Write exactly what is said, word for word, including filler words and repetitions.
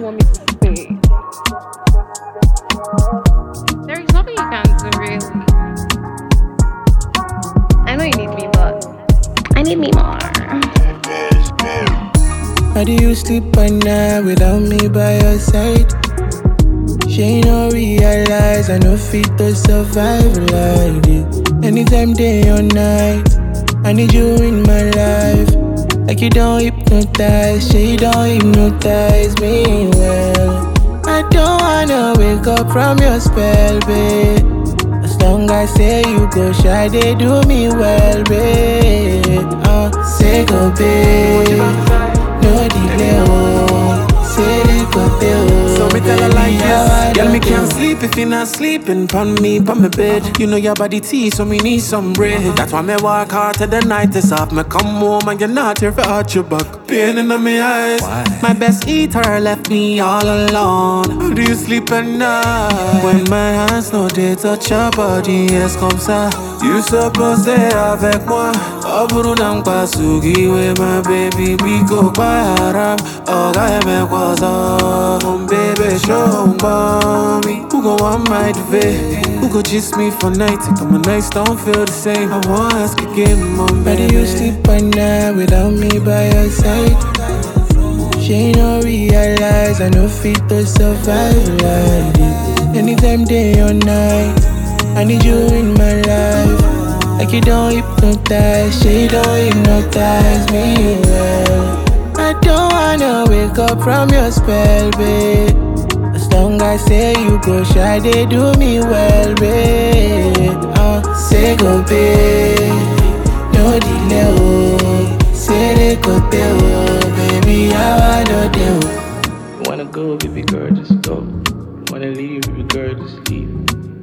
want me to say? There is nothing you can do, really. I know you need me, but I need me more. How do you sleep at night without me by your side? She no realize I no fit to survive like this. Anytime day or night, I need you in my life. Like you don't hypnotize, she don't hypnotize me well. I don't wanna wake up from your spell, babe. As long as say you go shy, they do me well, babe. Uh, say go, babe. No delay, oh. Say they go, babe. So me tell her like this, girl, me can't sleep if you're not sleeping pon me, pon my bed. You know your body tea, so me need some bread. That's why me work hard till the night is off. Me come home and you're not here for arch your back. Pain in my eyes. Why? My best eater left me all alone. How do you sleep at night? When my hands no they touch your body, yes comme ça. You supposed to avec moi. Oburu nang pasugi with my baby, we go by haram. Oh, I me kwaza, mon baby show me. Who go on my way? Who go kiss me for night? But my nights don't feel the same. I want to ask again, mon How baby. do you sleep at night without me by your side? She no realize I no fit to survive like this. Anytime day or night, I need you in my life. Like you don't hypnotize, she don't hypnotize me well. I don't wanna wake up from your spell, babe. As long as say you go shy, they do me well, babe. Uh, say go, babe. No delay, oh. Say they go, babe, oh. Baby, how I know they, oh. Wanna go, baby girl, just go. Wanna leave, baby girl, just leave.